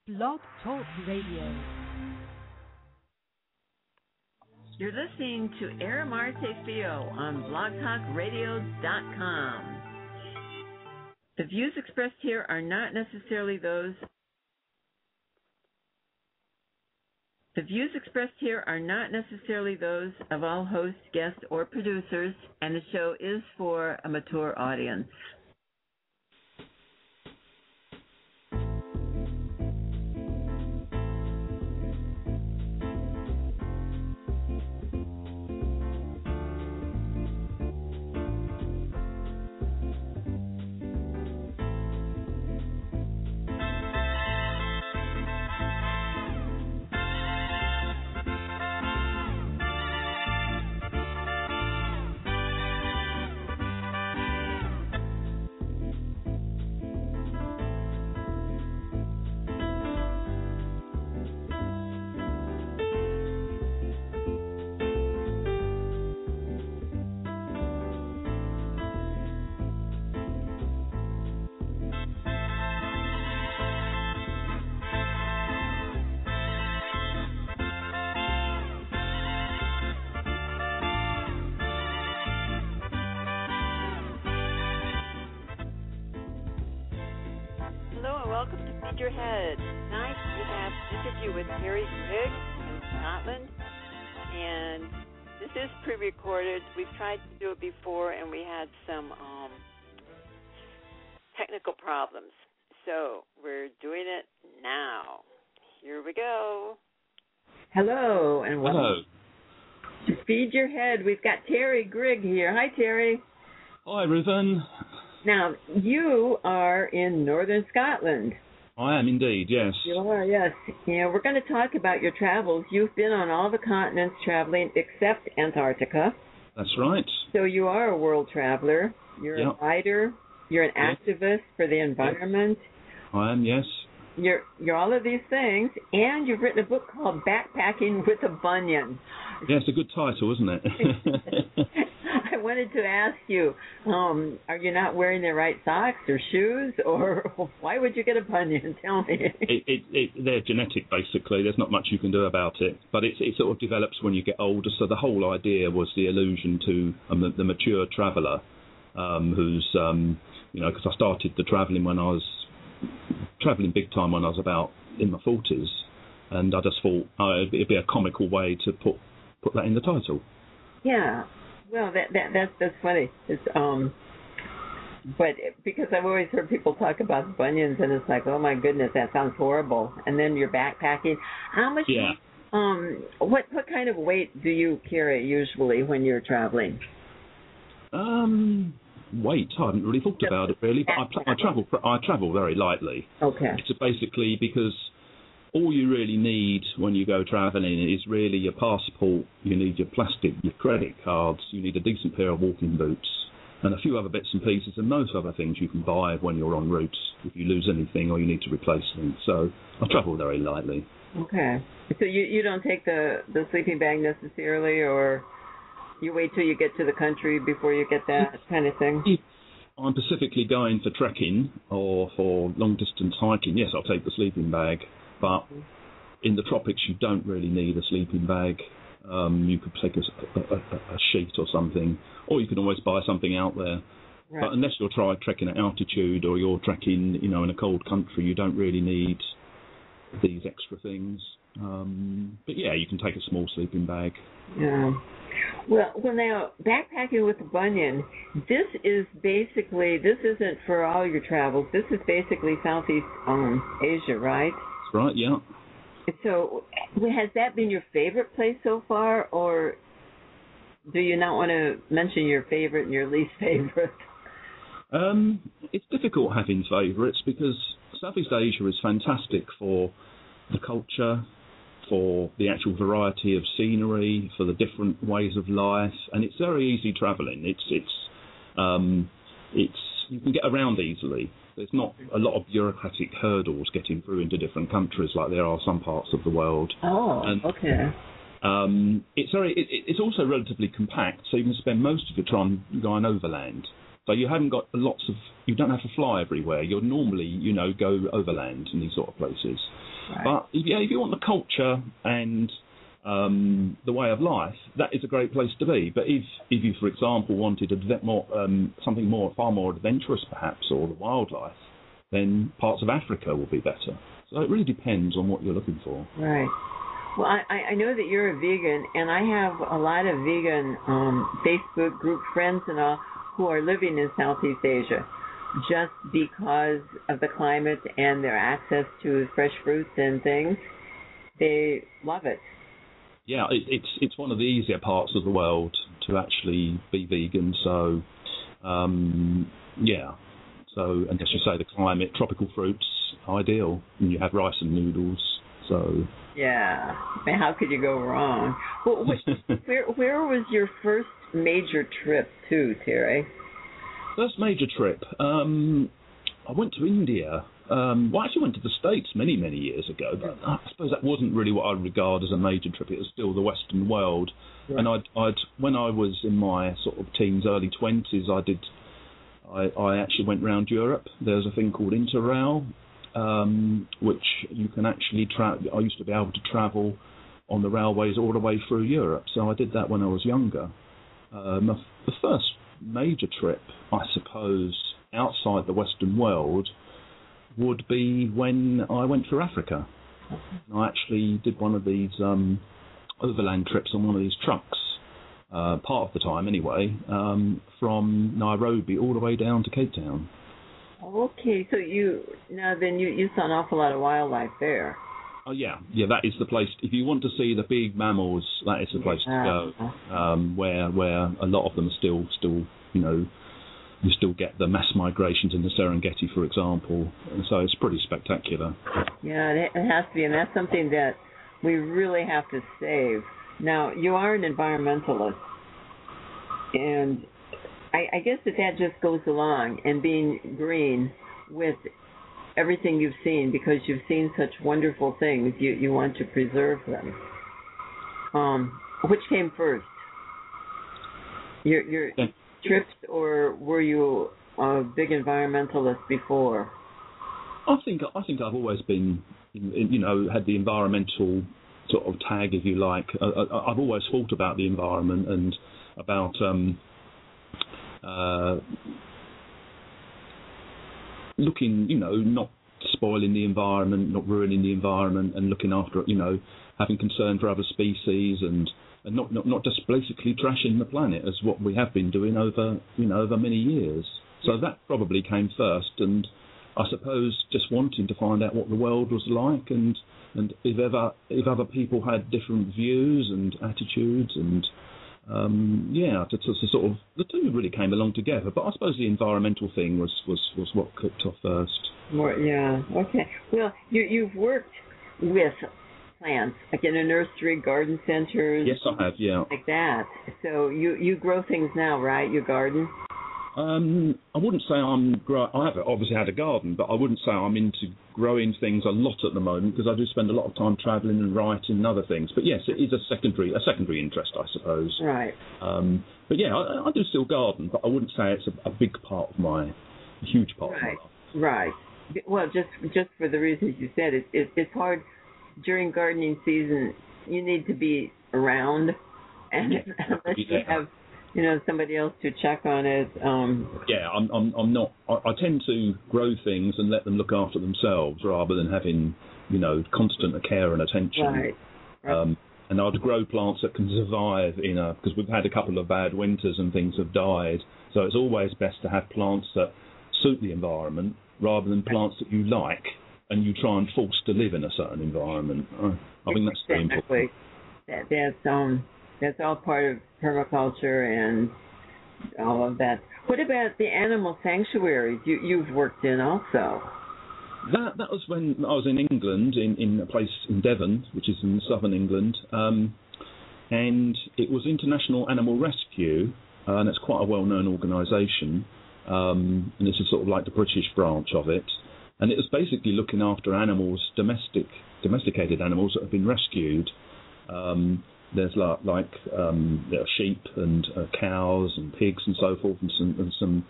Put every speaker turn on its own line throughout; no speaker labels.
Blog Talk Radio.
You're listening to Aramarte Fio on blogtalkradio.com. The views expressed here are not necessarily those of all hosts, guests, or producers, and the show is for a mature audience. Your head. Tonight we have an interview with Terry Grigg in Scotland, and this is pre-recorded. We've tried to do it before, and we had some technical problems, so we're doing it now. Here we go. Hello, and welcome to Feed Your Head. We've got Terry Grigg here. Hi, Terry.
Hi, Ruben.
Now, you are in northern Scotland.
I am indeed, yes.
You are, yes. Yeah, we're going to talk about your travels. You've been on all the continents traveling except Antarctica.
That's right.
So you are a world traveler. You're a writer. You're an activist for the environment.
I am, yes.
You're all of these things, and you've written a book called Backpacking with a Bunion.
Yeah, it's a good title, isn't it?
I wanted to ask you, are you not wearing the right socks or shoes, or why would you get a bunion? Tell me.
They're genetic, basically. There's not much you can do about it. But it sort of develops when you get older. So the whole idea was the allusion to the mature traveller, who's, because I started the travelling when I was travelling big time when I was about in my 40s. And I just thought it'd be a comical way to put that in the title.
Yeah. Well, that's funny. It's but because I've always heard people talk about bunions, and it's like, oh my goodness, that sounds horrible. And then you're backpacking. How much?
Yeah.
What kind of weight do you carry usually when you're traveling?
Weight? I haven't really thought about it really, but I travel very lightly.
Okay.
It's basically because all you really need when you go travelling is really your passport, you need your plastic, your credit cards, you need a decent pair of walking boots, and a few other bits and pieces, and most other things you can buy when you're en route if you lose anything or you need to replace things. So I travel very lightly.
Okay. So you don't take the sleeping bag necessarily, or you wait till you get to the country before you get that kind of thing?
If I'm specifically going for trekking or for long-distance hiking, yes, I'll take the sleeping bag. But in the tropics, you don't really need a sleeping bag. You could take a sheet or something, or you can always buy something out there. Right. But unless you're trekking at altitude or you're trekking, in a cold country, you don't really need these extra things. But yeah, you can take a small sleeping bag.
Yeah. Well, now, backpacking with a bunion, this isn't for all your travels. This is basically Southeast Asia, right?
Right, yeah.
So, has that been your favorite place so far, or do you not want to mention your favorite and your least favorite?
It's difficult having favourites because Southeast Asia is fantastic for the culture, for the actual variety of scenery, for the different ways of life, and it's very easy travelling. It's you can get around easily. There's not a lot of bureaucratic hurdles getting through into different countries like there are some parts of the world.
Oh, okay.
It's also relatively compact, so you can spend most of your time going overland. So you haven't got you don't have to fly everywhere. You'll normally, go overland in these sort of places.
Right.
But if you want the culture and the way of life, that is a great place to be. But if you, for example, wanted something far more adventurous, perhaps, or the wildlife, then parts of Africa will be better. So it really depends on what you're looking for.
Right. Well, I know that you're a vegan, and I have a lot of vegan Facebook group friends and all who are living in Southeast Asia, just because of the climate and their access to fresh fruits and things. They love it.
Yeah, it's one of the easier parts of the world to actually be vegan. So, yeah. So, and as you say, the climate, tropical fruits, ideal. And you have rice and noodles. So.
Yeah. Man, how could you go wrong? Well, where was your first major trip to, Terry?
First major trip. I went to India. I actually went to the States many, many years ago, but I suppose that wasn't really what I regard as a major trip. It was still the Western world. Right. And when I was in my sort of teens, early 20s, I actually went around Europe. There's a thing called Interrail, which you can actually I used to be able to travel on the railways all the way through Europe. So I did that when I was younger. The first major trip, I suppose, outside the Western world would be when I went through Africa. I actually did one of these overland trips on one of these trucks, part of the time anyway, from Nairobi all the way down to Cape Town.
Okay, so you saw an awful lot of wildlife there.
Oh yeah, that is the place. If you want to see the big mammals, that is the place to go. Where a lot of them are still, you still get the mass migrations in the Serengeti, for example. And so it's pretty spectacular. Yeah,
it has to be, and that's something that we really have to save. Now, you are an environmentalist, and I guess that just goes along, and being green with everything you've seen, because you've seen such wonderful things, you want to preserve them. Which came first? Your trips, or were you a big environmentalist before?
I think I've always been, had the environmental sort of tag, if you like. I've always thought about the environment and about looking, not spoiling the environment, not ruining the environment, and looking after, having concern for other species and not just basically trashing the planet as what we have been doing over many years. So that probably came first, and I suppose just wanting to find out what the world was like, and if other people had different views and attitudes, and to sort of the two really came along together. But I suppose the environmental thing was what kicked off first.
Okay. Well, you've worked with plants, like in a nursery, garden centers.
Yes, I have, yeah.
Like that. So you grow things now, right? You garden?
I wouldn't say I have obviously had a garden, but I wouldn't say I'm into growing things a lot at the moment, because I do spend a lot of time travelling and writing and other things. But yes, it is a secondary interest, I suppose.
Right.
But yeah, I do still garden, but I wouldn't say it's a big part of a huge part of my life.
Right. Well, just for the reasons you said, it's hard. During gardening season, you need to be around, and unless you have, somebody else to check on it.
Yeah, I'm not. I tend to grow things and let them look after themselves rather than having, constant care and attention.
Right.
And I'd grow plants that can survive because we've had a couple of bad winters and things have died. So it's always best to have plants that suit the environment rather than plants that you like and you try and force to live in a certain environment. I think that's very important.
That's all part of permaculture and all of that. What about the animal sanctuaries you've worked in also?
That was when I was in England, in a place in Devon, which is in southern England, and it was International Animal Rescue, and it's quite a well-known organisation, and this is sort of like the British branch of it. And it was basically looking after animals, domesticated animals that have been rescued. There's like sheep and cows and pigs and so forth, and some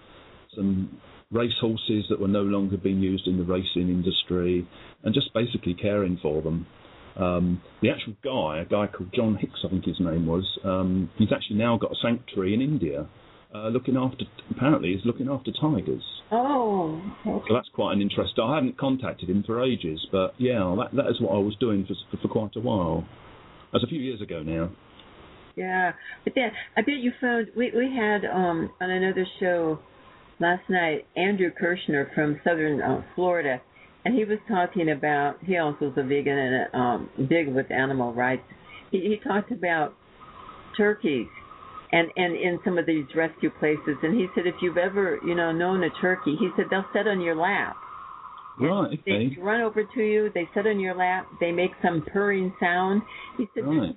some race horses that were no longer being used in the racing industry, and just basically caring for them. The actual guy, a guy called John Hicks, I think his name was, he's actually now got a sanctuary in India, apparently he's looking after tigers.
Oh, okay.
So that's quite an interest. I haven't contacted him for ages, but yeah, that is what I was doing for quite a while. That's a few years ago now.
Yeah, but then I bet you found, we had on another show last night, Andrew Kirshner from southern Florida, and he was talking about, he also is a vegan and big with animal rights. He talked about turkeys and in some of these rescue places, and he said if you've ever, known a turkey, he said they'll sit on your lap.
Right, okay.
They run over to you, they sit on your lap, they make some purring sound. He said,
right.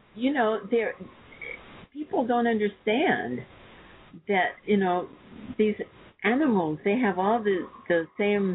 People don't understand that, these animals, they have all the same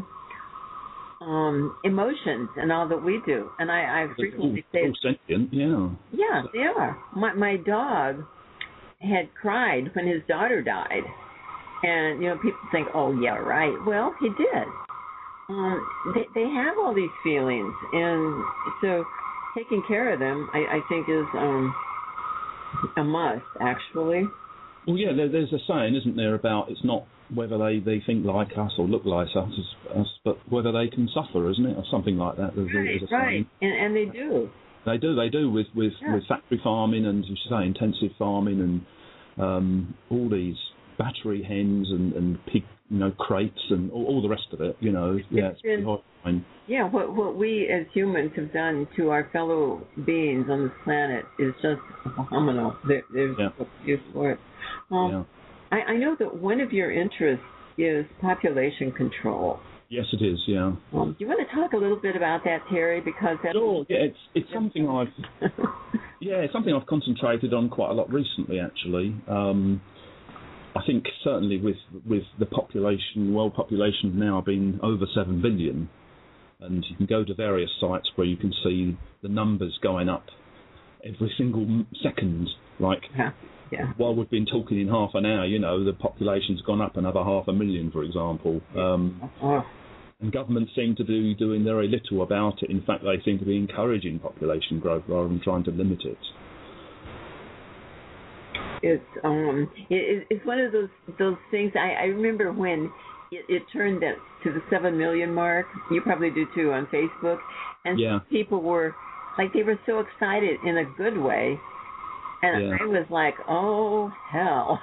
emotions and all that we do. And I frequently say...
All sentient, yeah.
Yeah, they are. My dog had cried when his daughter died. And, people think, oh, yeah, right. Well, he did. They have all these feelings. And so taking care of them, I think, is a must, actually.
Well, yeah, there's a saying, isn't there, about it's not whether they think like us or look like us, but whether they can suffer, isn't it, or something like that. There's a
right. And they do.
They do with factory farming and, as you say, intensive farming and all these battery hens and pig, crates and all the rest of it. It's horrifying. Yeah,
what we as humans have done to our fellow beings on this planet is just phenomenal. There's no excuse for it. I know that one of your interests is population control.
Yes, it is. Yeah.
Do you want to talk a little bit about that, Terry? Because that's
sure. Yeah, it's something it's something I've concentrated on quite a lot recently, actually. I think certainly with the population, world population now being over 7 billion, and you can go to various sites where you can see the numbers going up every single second. While we've been talking in half an hour, the population's gone up another 500,000, for example. And governments seem to be doing very little about it. In fact, they seem to be encouraging population growth rather than trying to limit it.
It's one of those things. I remember when it turned to the 7 million mark. You probably do too on Facebook, and people were they were so excited in a good way, and I was like, oh hell,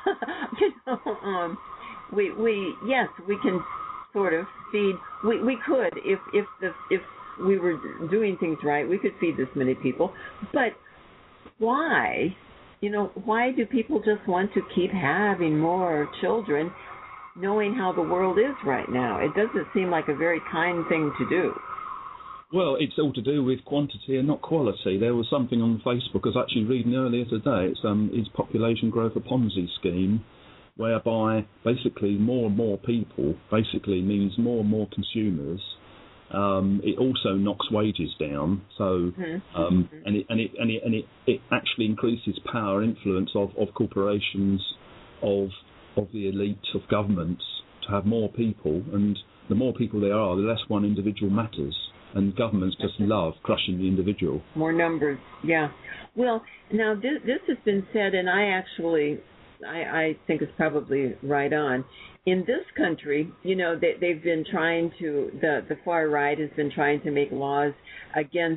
we can sort of feed. We could if we were doing things right, we could feed this many people, but why? Why do people just want to keep having more children, knowing how the world is right now? It doesn't seem like a very kind thing to do.
Well, it's all to do with quantity and not quality. There was something on Facebook I was actually reading earlier today. It's population growth a Ponzi scheme, whereby basically more and more people basically means more and more consumers. It also knocks wages down, so and it actually increases power and influence of corporations, of the elite, of governments to have more people, and the more people there are, the less one individual matters, and governments just love crushing the individual.
More numbers, yeah. Well, now this has been said, and I think it's probably right on. In this country, they've been trying to, the far right has been trying to make laws against,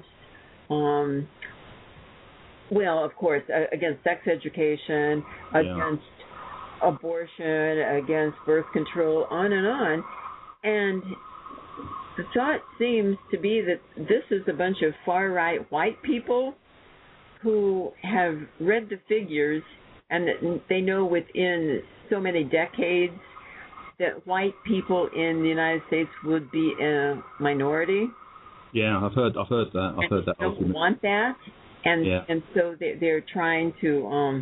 of course, against sex education, against abortion, against birth control, on and on. And the thought seems to be that this is a bunch of far right white people who have read the figures, and that they know within so many decades that white people in the United States would be a minority.
Yeah, I've heard that. I've heard that.
They don't want that, and so they're trying to,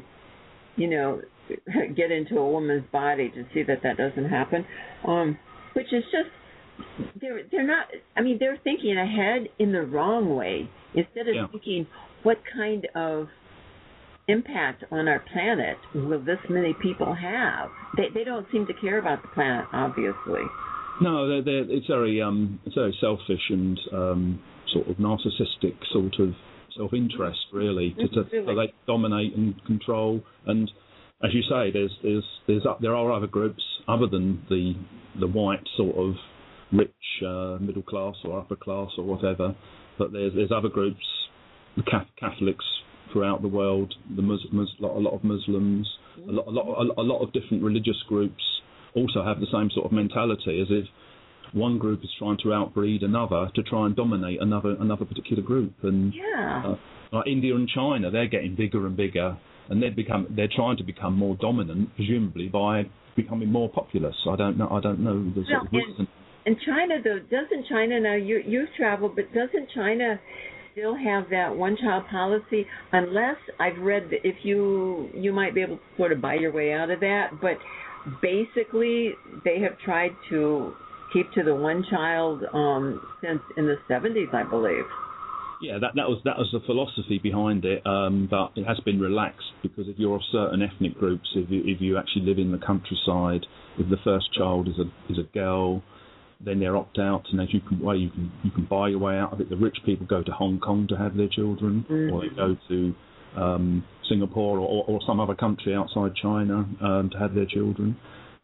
get into a woman's body to see that doesn't happen, which is just they're not. I mean, they're thinking ahead in the wrong way instead of thinking what kind of impact on our planet will this many people have? They don't seem to care about the planet, obviously.
No, it's very selfish and sort of narcissistic sort of self-interest, really, so they dominate and control. And as you say, there are other groups other than the white sort of rich middle class or upper class or whatever, but there's other groups, the Catholics throughout the world, a lot of Muslims, a lot of different religious groups also have the same sort of mentality, as if one group is trying to outbreed another to try and dominate another particular group. And like India and China, they're getting bigger and bigger, and they're trying to become more dominant, presumably by becoming more populous. I don't know the sort of reason.
And China, though, doesn't China, now you've traveled, but doesn't China still have that one-child policy? Unless I've read that if you might be able to sort of buy your way out of that, but basically they have tried to keep to the one child since in the 70s, I believe.
Yeah, that was the philosophy behind it, but it has been relaxed because if you're of certain ethnic groups, if you actually live in the countryside, if the first child is a girl, then they're opt out, and as you can buy your way out of it. The rich people go to Hong Kong to have their children, or they go to Singapore or some other country outside China to have their children.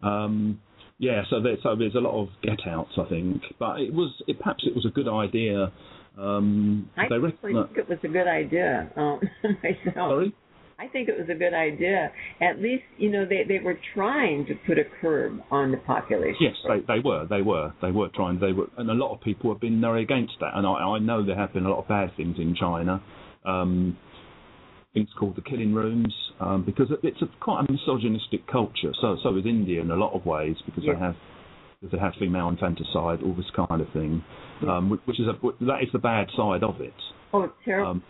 So there's a lot of get-outs, I think. But perhaps it was a good idea.
I think it was a good idea myself.
Sorry?
I think it was a good idea. At least, they were trying to put a curb on the population.
Yes, they were trying. And a lot of people have been very against that. And I know there have been a lot of bad things in China. Things called the killing rooms, because it's quite a misogynistic culture. So is India in a lot of ways, because they have female infanticide, all this kind of thing, that is the bad side of it.
Oh, it's terrible.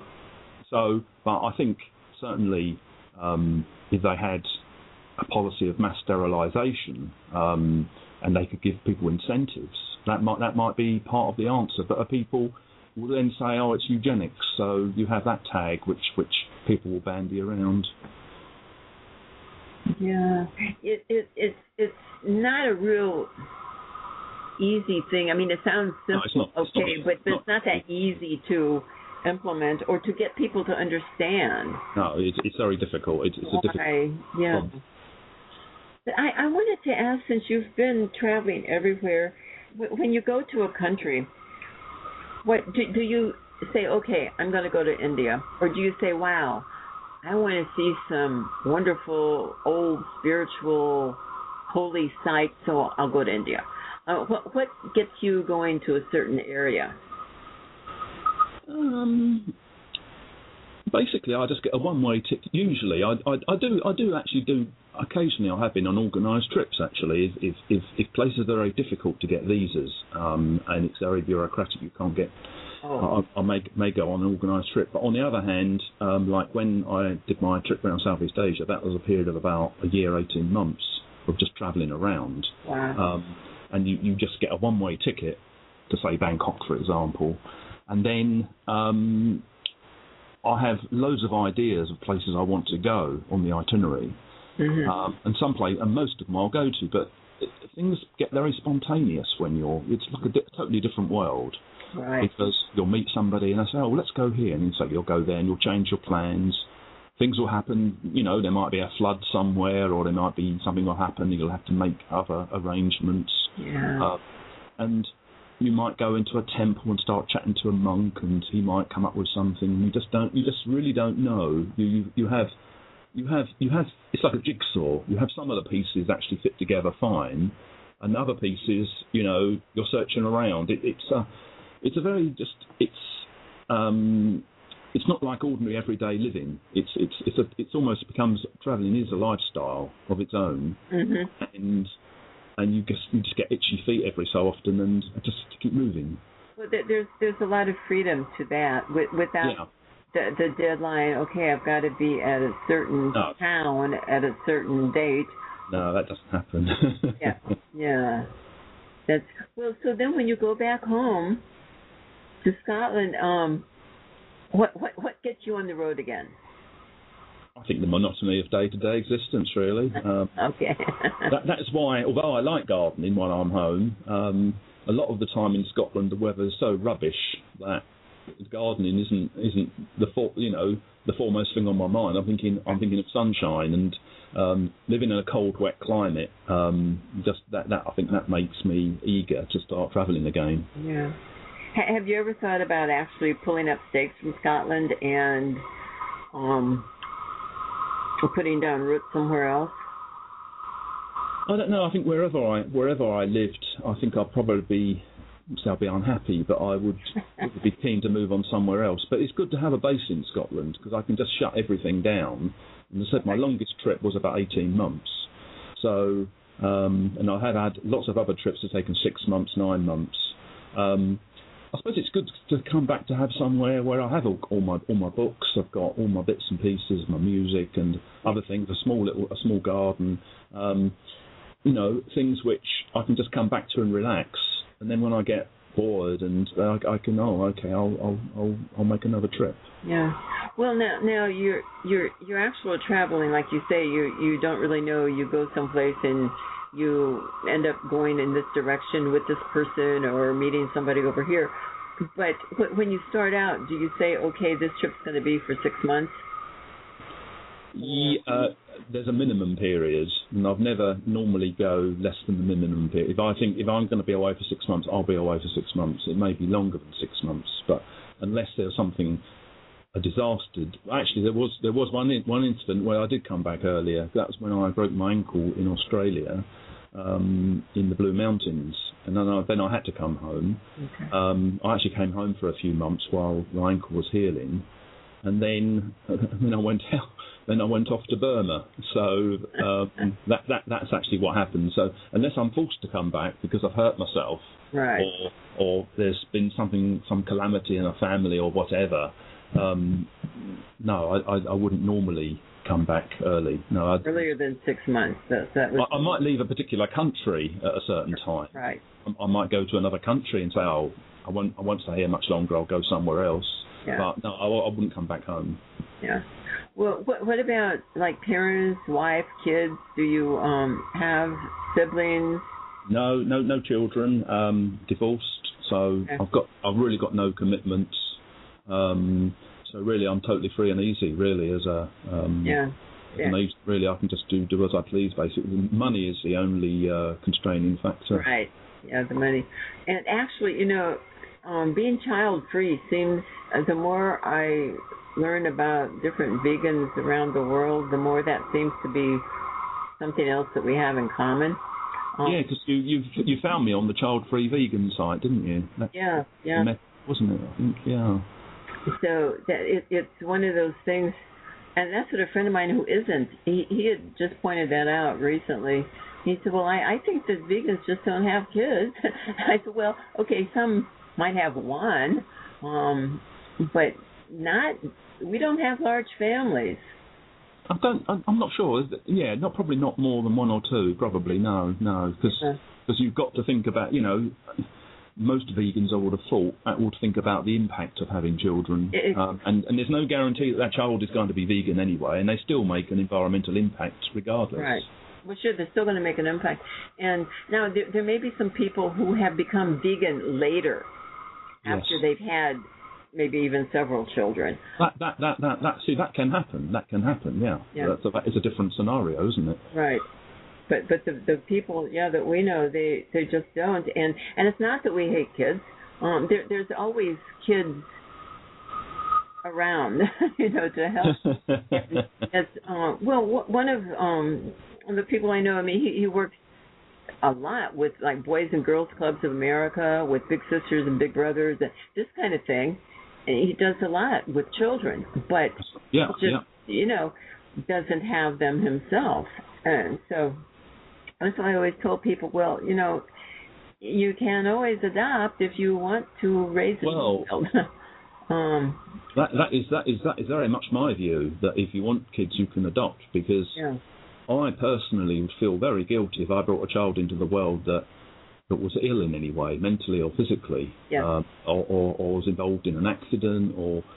But I think certainly if they had a policy of mass sterilisation and they could give people incentives, that might be part of the answer. But people will then say, oh, it's eugenics, so you have that tag which people will bandy around.
Yeah, it's not a real easy thing. I mean, it sounds simple, but it's not that easy to implement or to get people to understand.
No, it's very difficult. It's a difficult.
Yeah. But I wanted to ask, since you've been traveling everywhere, when you go to a country, what do you say? Okay, I'm going to go to India, or do you say, wow, I want to see some wonderful, old, spiritual, holy sites, so I'll go to India? What gets you going to a certain area?
Basically, I just get a one-way ticket. Usually, I do actually do. Occasionally, I have been on organised trips. Actually, if places are very difficult to get visas and it's very bureaucratic, you can't get. I may go on an organised trip. But on the other hand, like when I did my trip around Southeast Asia, that was a period of about a year, 18 months of just travelling around.
Wow.
And you just get a one-way ticket to, say, Bangkok, for example. And then I have loads of ideas of places I want to go on the itinerary. Mm-hmm. And most of them I'll go to, but things get very spontaneous when it's like a totally different world.
Right.
Because you'll meet somebody and they say, oh, well, let's go here. And so you'll go there and you'll change your plans. Things will happen, there might be a flood somewhere, or there might be something will happen. You'll have to make other arrangements.
Yeah.
And you might go into a temple and start chatting to a monk, and he might come up with something. You just really don't know. You have. It's like a jigsaw. You have some of the pieces actually fit together fine, and other pieces, you're searching around. It's not like ordinary everyday living. It's almost becomes, travelling is a lifestyle of its own,
mm-hmm.
and you just get itchy feet every so often, and just keep moving.
Well, there's a lot of freedom to that without the deadline. Okay, I've got to be at a certain town at a certain date.
No, that doesn't happen.
Yeah. That's well. So then, when you go back home to Scotland, what gets you on the road again?
I think the monotony of day-to-day existence, really.
Okay.
That's why, although I like gardening when I'm home, a lot of the time in Scotland the weather is so rubbish that gardening isn't the foremost thing on my mind. I'm thinking of sunshine and living in a cold, wet climate. Just that I think that makes me eager to start travelling again.
Yeah. Have you ever thought about actually pulling up stakes from Scotland and putting down roots somewhere else?
I don't know. I think wherever I lived, I think I'll be unhappy, but I would be keen to move on somewhere else. But it's good to have a base in Scotland because I can just shut everything down. And as I said, my longest trip was about 18 months. So, and I have had lots of other trips that have taken 6 months, 9 months. I suppose it's good to come back to have somewhere where I have all my books. I've got all my bits and pieces, my music and other things. A small garden. Things which I can just come back to and relax. And then when I get bored, and I can, I'll make another trip.
Yeah. Well, now you're actually traveling, like you say. You don't really know. You go someplace and you end up going in this direction with this person or meeting somebody over here. But when you start out, do you say, okay, this trip's going to be for 6 months?
Yeah, there's a minimum period, and I've never normally go less than the minimum period. If I'm going to be away for 6 months, I'll be away for 6 months. It may be longer than 6 months, but unless there's a disaster. Actually, there was one incident where I did come back earlier. That was when I broke my ankle in Australia, in the Blue Mountains, and then I had to come home.
Okay.
I actually came home for a few months while my ankle was healing, and then I went out. Then I went off to Burma. So that's actually what happened. So unless I'm forced to come back because I've hurt myself,
right,
or there's been some calamity in a family or whatever, no, I wouldn't normally come back early. No,
earlier than 6 months. That was.
I might leave a particular country at a certain time.
Right.
I might go to another country and say, I won't stay here much longer. I'll go somewhere else.
Yeah.
But no, I wouldn't come back home.
Yeah. Well, what about like parents, wife, kids? Do you have siblings?
No children. Divorced, so okay. I've really got no commitments. So really, I'm totally free and easy. Really, as a really, I can just do as I please. Basically, money is the only constraining factor.
Right. Yeah, the money. And actually, being child-free seems, the more I learn about different vegans around the world, the more that seems to be something else that we have in common.
Yeah, because you found me on the Child Free Vegan site, didn't you?
Yeah.
Wasn't it? I think, yeah.
So it's one of those things, and that's what a friend of mine who isn't, he had just pointed that out recently. He said, well, I think that vegans just don't have kids. I said, well, okay, some might have one, but we don't have large families.
I'm not sure. Yeah, probably not more than one or two. Probably no, because you've got to think about, most vegans I would have thought would think about the impact of having children, and there's no guarantee that child is going to be vegan anyway, and they still make an environmental impact regardless.
Right. Well, sure, they're still going to make an impact. And now there may be some people who have become vegan later, after they've had maybe even several children. That
can happen. That can happen. Yeah. So that is a different scenario, isn't it?
Right. But the people that we know, they just don't. And it's not that we hate kids. There's always kids around, to help. One of the people I know, he works a lot with like Boys and Girls Clubs of America, with Big Sisters and Big Brothers, and this kind of thing. And he does a lot with children, but doesn't have them himself. And so that's why I always told people, well, you can always adopt if you want to raise a child.
That is very much my view, that if you want kids, you can adopt, because I personally would feel very guilty if I brought a child into the world that was ill in any way, mentally or physically, or was involved in an accident, or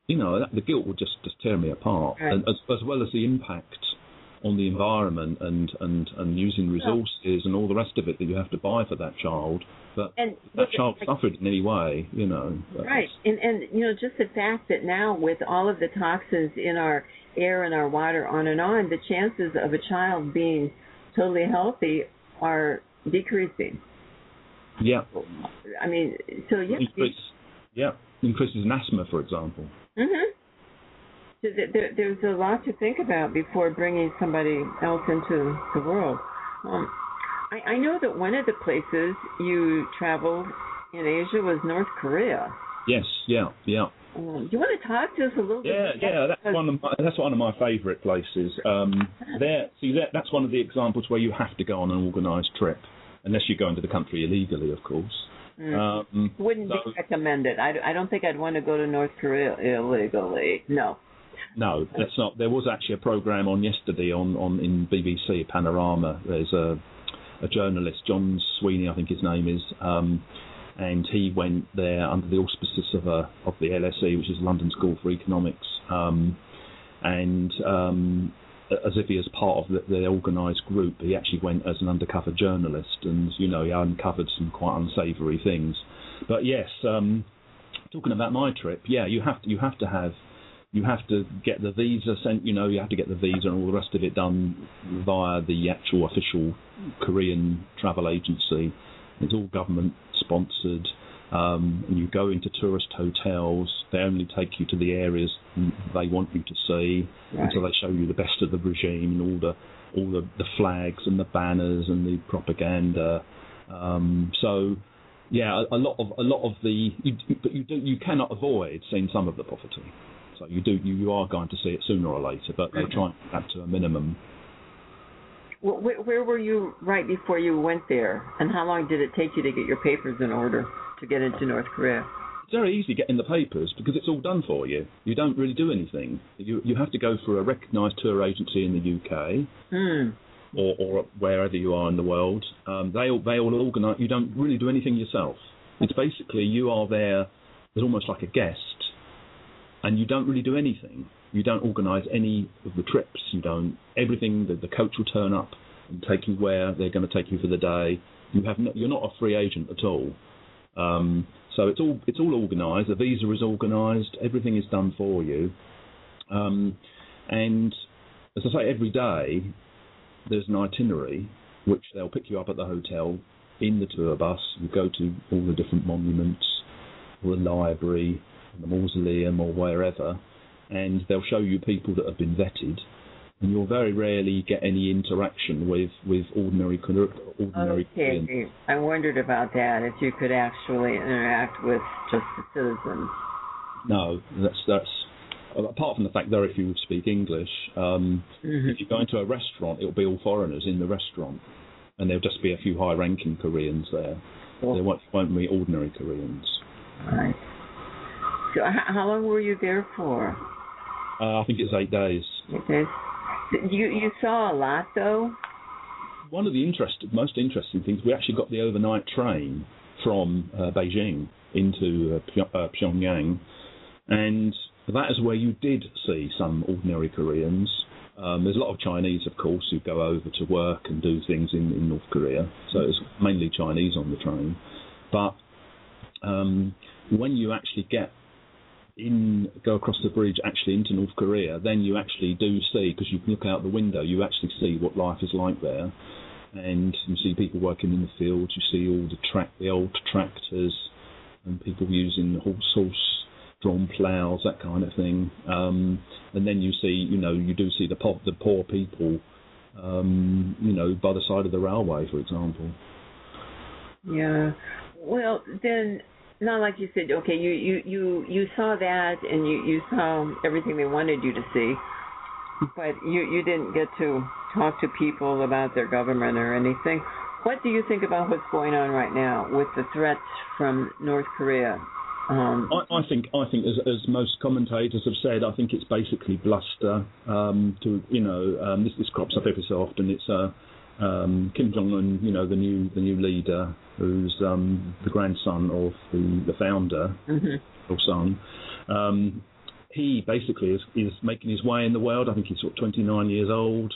the guilt would just tear me apart,
right.
and as well as the impact on the environment and using resources and all the rest of it that you have to buy for that child. But that child suffered in any way,
Right, and just the fact that now with all of the toxins in our air and our water, on and on, the chances of a child being totally healthy are decreasing.
Yeah.
I mean, so
increases in asthma, for example.
Mhm. So there's a lot to think about before bringing somebody else into the world. I know that one of the places you traveled in Asia was North Korea.
Yes, yeah.
Do you want to talk to us a little bit?
Yeah, that's one of my favourite places. That's one of the examples where you have to go on an organised trip, unless you go into the country illegally, of course.
Wouldn't be recommended. I don't think I'd want to go to North Korea illegally. No.
No, that's not. There was actually a programme on yesterday in BBC Panorama. There's a journalist, John Sweeney, I think his name is, and he went there under the auspices of the LSE, which is London School for Economics, and as if he was part of the organised group, he actually went as an undercover journalist, and he uncovered some quite unsavoury things. But yes, talking about my trip, you have to get the visa sent. You have to get the visa and all the rest of it done via the actual official Korean travel agency. It's all government sponsored. And you go into tourist hotels. They only take you to the areas they want you to see, until they show you the best of the regime and all the flags and the banners and the propaganda. A lot of the you cannot avoid seeing some of the poverty. So you are going to see it sooner or later, but they're trying to get to a minimum.
Well, where were you right before you went there, and how long did it take you to get your papers in order to get into North Korea?
It's very easy getting the papers because it's all done for you. You don't really do anything. You have to go through a recognised tour agency in the UK or wherever you are in the world. They all organise. You don't really do anything yourself. It's basically you are there as almost like a guest. And you don't really do anything. You don't organise any of the trips. You don't. Everything. The coach will turn up and take you where they're going to take you for the day. You're not a free agent at all. So it's all organised. The visa is organised. Everything is done for you. And as I say, every day there's an itinerary which they'll pick you up at the hotel in the tour bus. You go to all the different monuments, or the library, the mausoleum or wherever, and they'll show you people that have been vetted, and you'll very rarely get any interaction with ordinary Koreans.
I wondered about that, if you could actually interact with just the citizens.
No, that's apart from the fact very few speak English. If you go into a restaurant, it'll be all foreigners in the restaurant, and there'll just be a few high-ranking Koreans there. There won't be ordinary Koreans.
Right. So how long were you there for?
I think it's 8 days.
8 days. You saw a lot, though?
One of the most interesting things, we actually got the overnight train from Beijing into Pyongyang, and that is where you did see some ordinary Koreans. There's a lot of Chinese, of course, who go over to work and do things in North Korea, so it's mainly Chinese on the train. But when you actually go across the bridge actually into North Korea, then you actually do see, because you can look out the window, you actually see what life is like there, and you see people working in the fields, you see all the old tractors and people using horse-drawn ploughs, that kind of thing, and then you see, you do see the poor people, by the side of the railway, for example.
Yeah. Well, then. Not like you said, okay, you saw that and you saw everything they wanted you to see, but you didn't get to talk to people about their government or anything. What do you think about what's going on right now with the threats from North Korea?
I think as most commentators have said, I think it's basically bluster. This crops up every so often. It's Kim Jong-un, the new leader, who's the grandson of the founder, or son. he basically is making his way in the world. I think he's sort of 29 years old.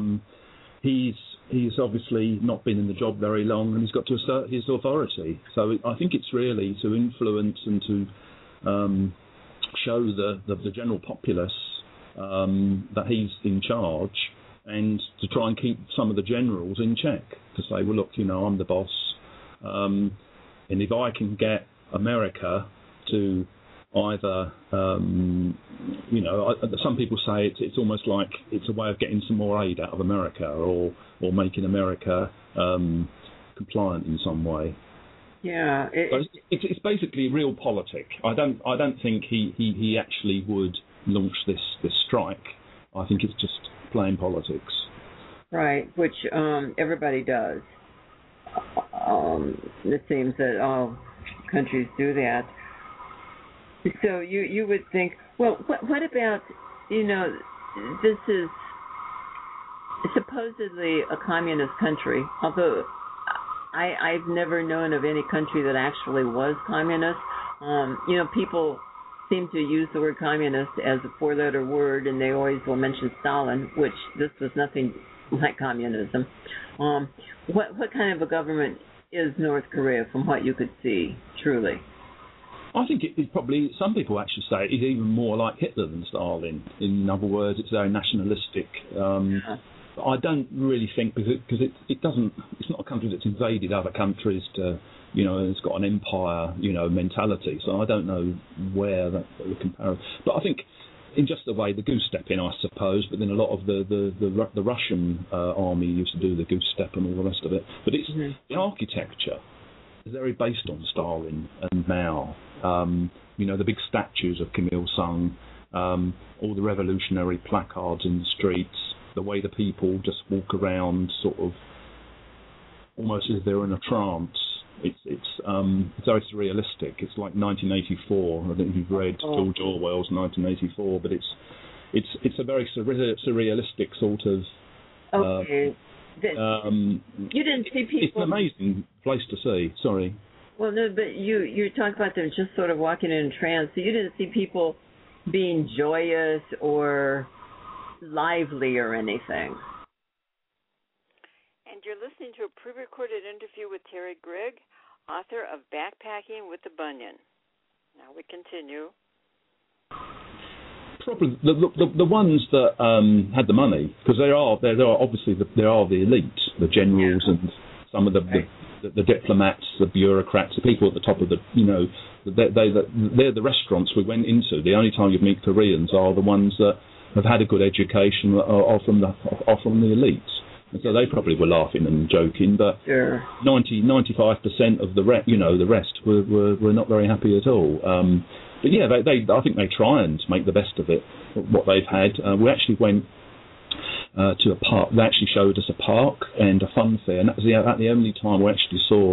He's obviously not been in the job very long, and he's got to assert his authority. So I think it's really to influence and to show the general populace that he's in charge, and to try and keep some of the generals in check, to say, well, look, I'm the boss, and if I can get America to either, some people say it's almost like it's a way of getting some more aid out of America, or making America compliant in some way.
Yeah,
it's basically real politic. I don't think he actually would launch this strike. I think it's just plain politics.
Right, which everybody does. It seems that all countries do that. So you would think, well, what about, this is supposedly a communist country, although I've never known of any country that actually was communist. People seem to use the word communist as a four-letter word, and they always will mention Stalin, which this was nothing like communism. What kind of a government is North Korea, from what you could see, truly?
I think it's probably, some people actually say it's even more like Hitler than Stalin. In other words, it's very nationalistic. I don't really think, because it doesn't, it's not a country that's invaded other countries to, it's got an empire, mentality. So I don't know where that would compare. But I think in just the way the goose stepping, I suppose, but then a lot of the Russian army used to do the goose step and all the rest of it. But it's the architecture is very based on Stalin and Mao. The big statues of Kim Il-sung, all the revolutionary placards in the streets, the way the people just walk around sort of almost as if they're in a trance. It's very surrealistic. It's like 1984. I don't know if you've read George Orwell's 1984, but it's a very surrealistic sort of.
Okay. You didn't see people.
It's an amazing place to see. Sorry.
Well, no, but you talk about them just sort of walking in a trance. So you didn't see people being joyous or lively or anything.
And you're listening to a pre-recorded interview with Terry Grigg, author of Backpacking with the Bunyan. Now we continue. Probably
the ones that had the money, because there are obviously the elite, the generals, and some of the diplomats, the bureaucrats, the people at the top of they're the restaurants we went into. The only time you meet Koreans are the ones that have had a good education, are from the elites. And so they probably were laughing and joking, but 95% of the rest were not very happy at all. But yeah, I think they try and make the best of it, what they've had. We actually went to a park. They actually showed us a park and a fun fair, and that was the only time we actually saw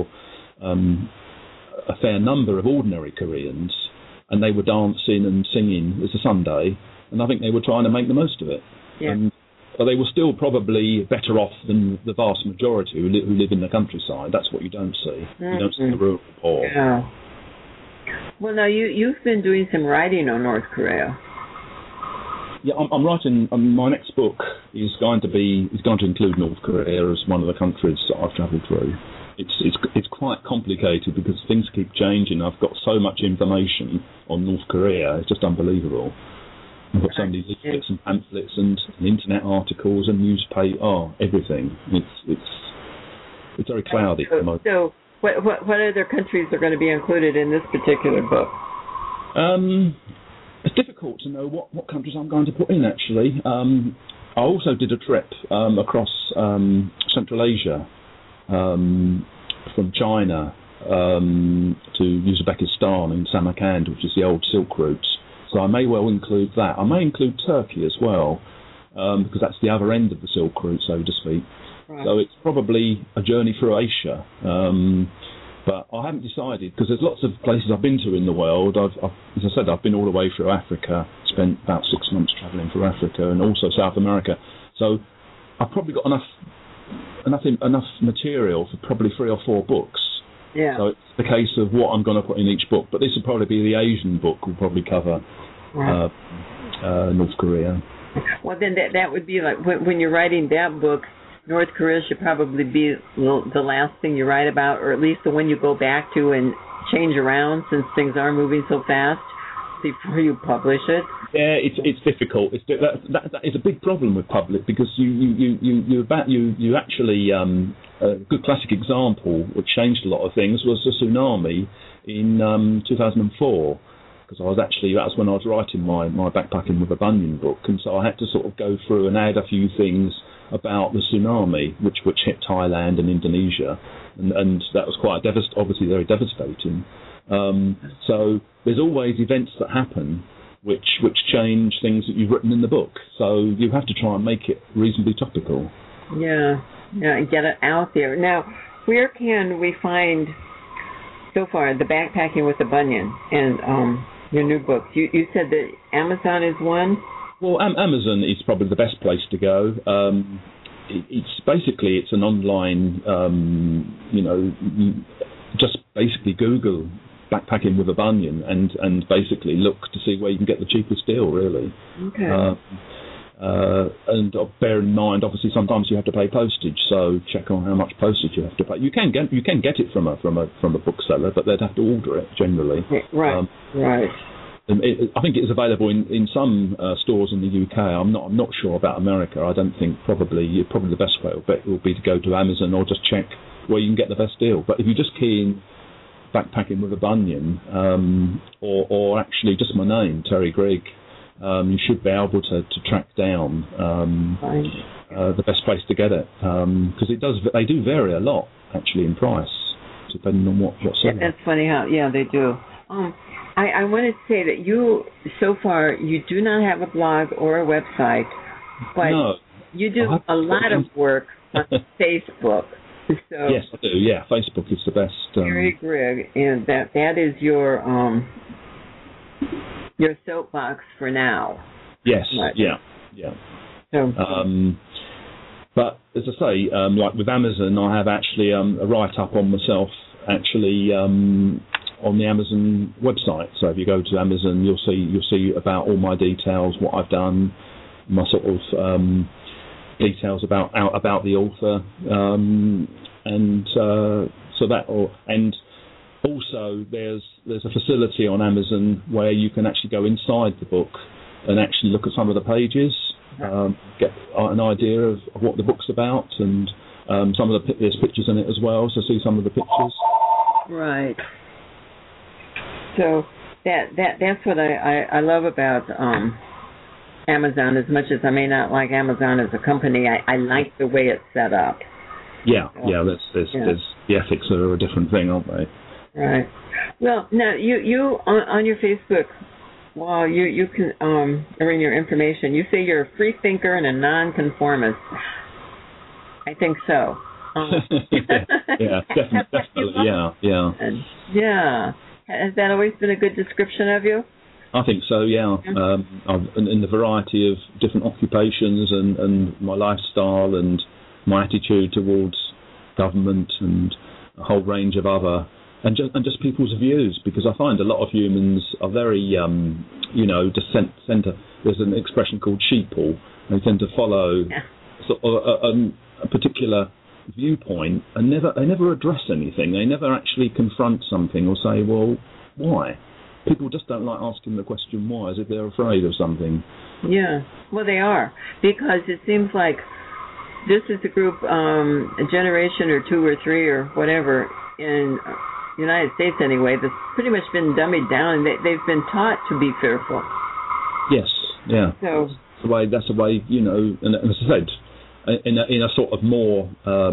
a fair number of ordinary Koreans, and they were dancing and singing. It was a Sunday, and I think they were trying to make the most of it.
Yeah.
But they were still probably better off than the vast majority who live in the countryside. That's what you don't see. Mm-hmm. You don't see the rural poor.
Yeah. Well, now you've been doing some writing on North Korea.
Yeah, I'm writing. My next book is going to include North Korea as one of the countries that I've travelled through. It's quite complicated because things keep changing. I've got so much information on North Korea. It's just unbelievable. I've got so many leaflets and pamphlets and internet articles and newspaper, everything. It's very cloudy at the moment.
So what other countries are going to be included in this particular book?
It's difficult to know what countries I'm going to put in, actually. I also did a trip across Central Asia, from China to Uzbekistan and Samarkand, which is the old Silk route. So I may well include that. I may include Turkey as well, because that's the other end of the Silk route, so to speak. Right. So it's probably a journey through Asia. But I haven't decided, because there's lots of places I've been to in the world. As I said, I've been all the way through Africa, spent about 6 months travelling through Africa, and also South America. So I've probably got enough material for probably 3 or 4 books.
Yeah.
So it's the case of what I'm going to put in each book. But this will probably be the Asian book. Will probably cover North Korea.
Well, then that would be like when you're writing that book, North Korea should probably be the last thing you write about, or at least the one you go back to and change around, since things are moving so fast, before you publish it.
Yeah, it's difficult. That is a big problem with public, because you actually a good classic example which changed a lot of things was the tsunami in 2004. Because that's when I was writing my Backpacking with a Bunyan book, and so I had to sort of go through and add a few things about the tsunami which hit Thailand and Indonesia, and that was quite obviously very devastating. So there's always events that happen which change things that you've written in the book. So you have to try and make it reasonably topical.
Yeah, and get it out there. Now, where can we find so far the Backpacking with the Bunyan and your new books? You said that Amazon is one?
Well, Amazon is probably the best place to go. It's an online, just basically Google Backpacking with a Bunyan and basically look to see where you can get the cheapest deal, really.
Okay.
And bear in mind, obviously, sometimes you have to pay postage, so check on how much postage you have to pay. You can get it from a bookseller, but they'd have to order it generally.
Right. Right.
I think it is available in some stores in the UK. I'm not sure about America. I don't think probably the best way will be to go to Amazon or just check where you can get the best deal. But if you just key in Backpacking with a Bunyan, or actually just my name, Terry Grigg, you should be able to track down the best place to get it, because they do vary a lot actually in price depending on what selling.
That's funny how they do. I want to say that you so far you do not have a blog or a website, but you do a lot of work on Facebook. So
yes, I do. Yeah, Facebook is the best.
Terry Grigg, and that is your soapbox for now.
Yes.
Right.
Yeah.
So,
but as I say, like with Amazon, I have actually a write-up on myself actually on the Amazon website. So if you go to Amazon, you'll see about all my details, what I've done, my sort of details about the author, and also there's a facility on Amazon where you can actually go inside the book and actually look at some of the pages, get an idea of what the book's about, and there's pictures in it as well, so see some of the pictures.
Right. So that's what I love about Amazon. As much as I may not like Amazon as a company, I like the way it's set up.
Yeah. There's the ethics are a different thing, aren't they?
Right. Well, now you on your Facebook wall, you can or in your information, you say you're a free thinker and a nonconformist. I think so.
Yeah, definitely. Yeah.
Yeah. Has that always been a good description of you?
I think so, yeah. In the variety of different occupations and my lifestyle and my attitude towards government and a whole range of other, and just people's views, because I find a lot of humans are very, just there's an expression called sheeple. They tend to follow sort of a particular viewpoint and they never address anything. They never actually confront something or say, well, why? People just don't like asking the question why, as if they're afraid of something.
Yeah, well, they are, because it seems like this is a group, a generation or two or three or whatever in the United States anyway, that's pretty much been dummied down, and they've been taught to be fearful.
Yes, yeah.
So
that's the way, and as I said, in a sort of more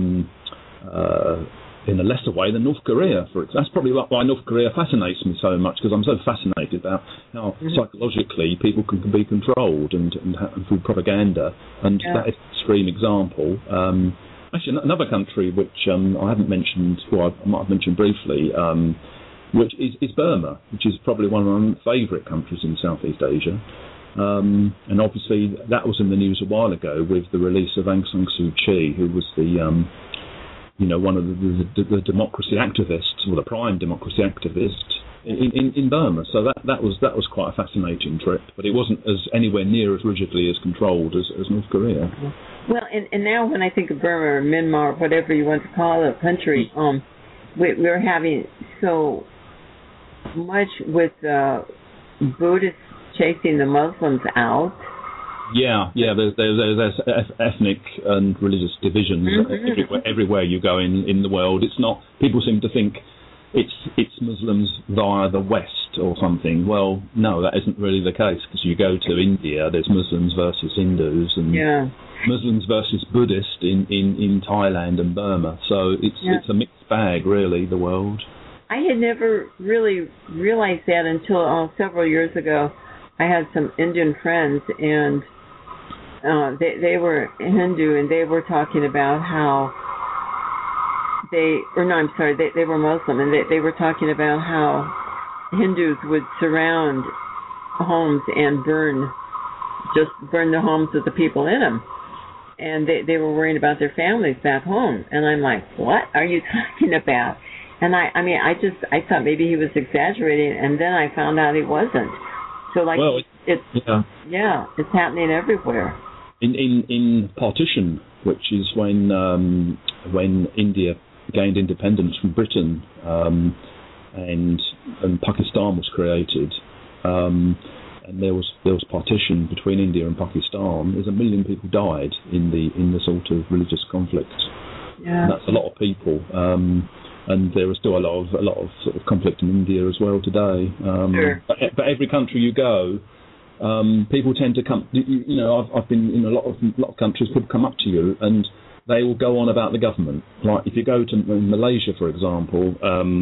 in a lesser way than North Korea, for example. That's probably why North Korea fascinates me so much, because I'm so fascinated about how psychologically people can be controlled and through propaganda, and that is an extreme example. Actually, another country which I haven't mentioned, or I might have mentioned briefly, which is Burma, which is probably one of my favourite countries in Southeast Asia. And obviously that was in the news a while ago with the release of Aung San Suu Kyi, who was the one of the democracy activists, or the prime democracy activist, in Burma. So that was quite a fascinating trip, but it wasn't anywhere near as rigidly as controlled as North Korea.
Well, and now when I think of Burma or Myanmar, whatever you want to call it, country, we're having so much with Buddhists chasing the Muslims out.
Yeah. There's ethnic and religious divisions everywhere you go in the world. It's not. People seem to think it's Muslims via the West or something. Well, no, that isn't really the case, because you go to India, there's Muslims versus Hindus, and Muslims versus Buddhists in Thailand and Burma. So it's a mixed bag, really, the world.
I had never really realized that until several years ago. I had some Indian friends, and they were Hindu, and they were talking about how they were Muslim, and they were talking about how Hindus would surround homes and burn the homes of the people in them, and they were worrying about their families back home. And I'm like, what are you talking about? And I thought maybe he was exaggerating, and then I found out he wasn't. So it's happening everywhere.
In partition, which is when India gained independence from Britain, and Pakistan was created, and there was partition between India and Pakistan. There's 1 million people died in the sort of religious conflict. Yeah, and that's a lot of people. And there is still a lot of sort of conflict in India as well today.
Sure.
But every country you go, people tend to come. You know, I've been in a lot of countries. People come up to you and they will go on about the government. Like if you go to Malaysia, for example,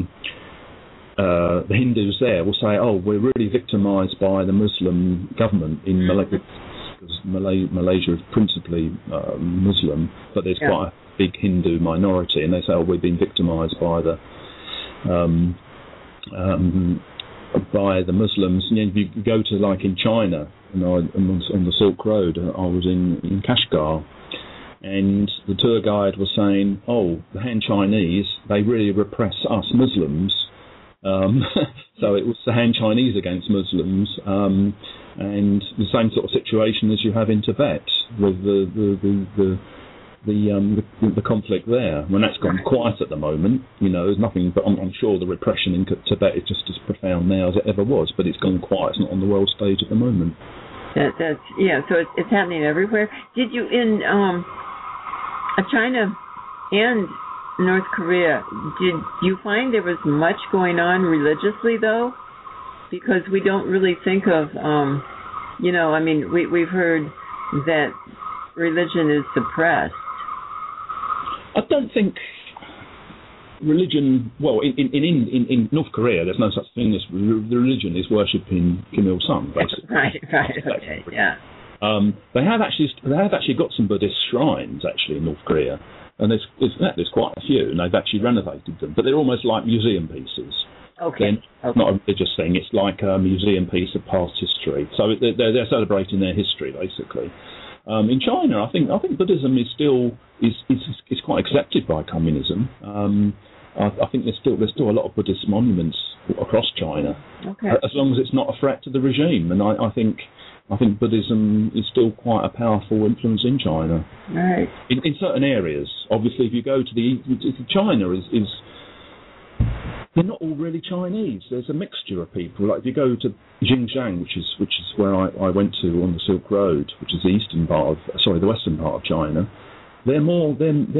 the Hindus there will say, "Oh, we're really victimised by the Muslim government in Malaysia." Because Malaysia is principally Muslim, but there's quite a big Hindu minority, and they say, "Oh, we've been victimised by the Muslims." And if you go to like in China, and on the Silk Road, I was in Kashgar, and the tour guide was saying, "Oh, the Han Chinese, they really repress us Muslims." So it was the Han Chinese against Muslims, and the same sort of situation as you have in Tibet with the conflict there. When that's gone quiet at the moment, you know, there's nothing. But I'm sure the repression in Tibet is just as profound now as it ever was. But it's gone quiet. It's not on the world stage at the moment.
So it's happening everywhere. Did you in China and North Korea, did you find there was much going on religiously, though? Because we don't really think of, we've heard that religion is suppressed.
I don't think religion, well, in North Korea, there's no such thing as religion is worshipping Kim Il-sung, basically.
Right, okay, yeah.
They have actually got some Buddhist shrines, actually, in North Korea. And there's quite a few, and they've actually renovated them. But they're almost like museum pieces.
Okay.
They're not a religious thing. It's like a museum piece of past history. So they're celebrating their history, basically. In China, I think Buddhism is still is quite accepted by communism. I think there's still a lot of Buddhist monuments across China, as long as it's not a threat to the regime. And I think Buddhism is still quite a powerful influence in China.
Right.
In certain areas. Obviously, if you go to China, is they're not all really Chinese. There's a mixture of people. Like if you go to Xinjiang, which is where I went to on the Silk Road, which is the western part of China. They're more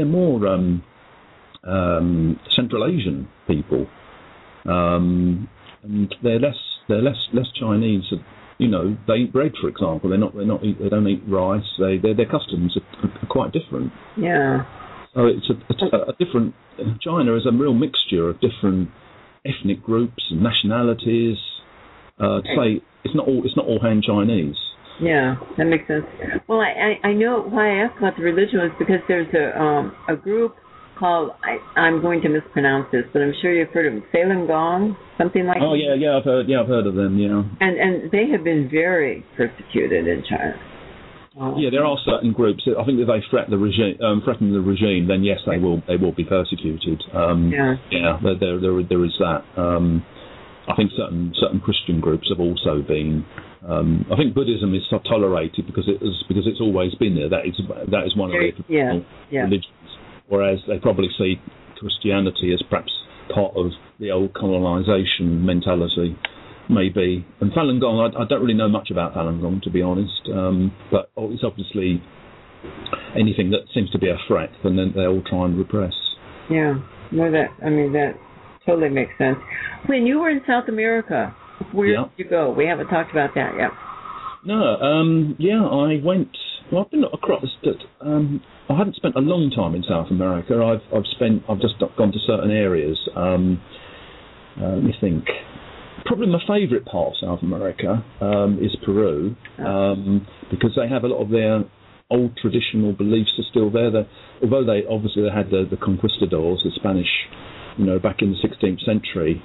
Central Asian people, and they're less Chinese. You know, they eat bread, for example. They don't eat rice. Their customs are quite different.
Yeah.
So it's a different. China is a real mixture of different ethnic groups and nationalities. To say it's not all Han Chinese.
Yeah, that makes sense. Well, I know why I asked about the religion was because there's a group called, I'm going to mispronounce this, but I'm sure you've heard of Falun Gong, something like that.
Oh yeah, I've heard of them. Yeah.
And they have been very persecuted in China.
Yeah, there are certain groups. I think if they threaten the regime, then yes, they will be persecuted. Yeah, there is that. I think certain Christian groups have also been. I think Buddhism is tolerated because it's always been there. That is one of their traditional religions. Whereas they probably see Christianity as perhaps part of the old colonisation mentality, maybe. And Falun Gong, I don't really know much about Falun Gong, to be honest. But it's obviously anything that seems to be a threat, and then they all try and repress.
Yeah, no, that totally makes sense. When you were in South America, where did you go? We haven't talked about that yet.
No, I went. Well, I've been across. I haven't spent a long time in South America. I've just gone to certain areas. Let me think. Probably my favourite part of South America is Peru, because they have a lot of their old traditional beliefs are still there. Although they had the conquistadors, the Spanish, back in the 16th century.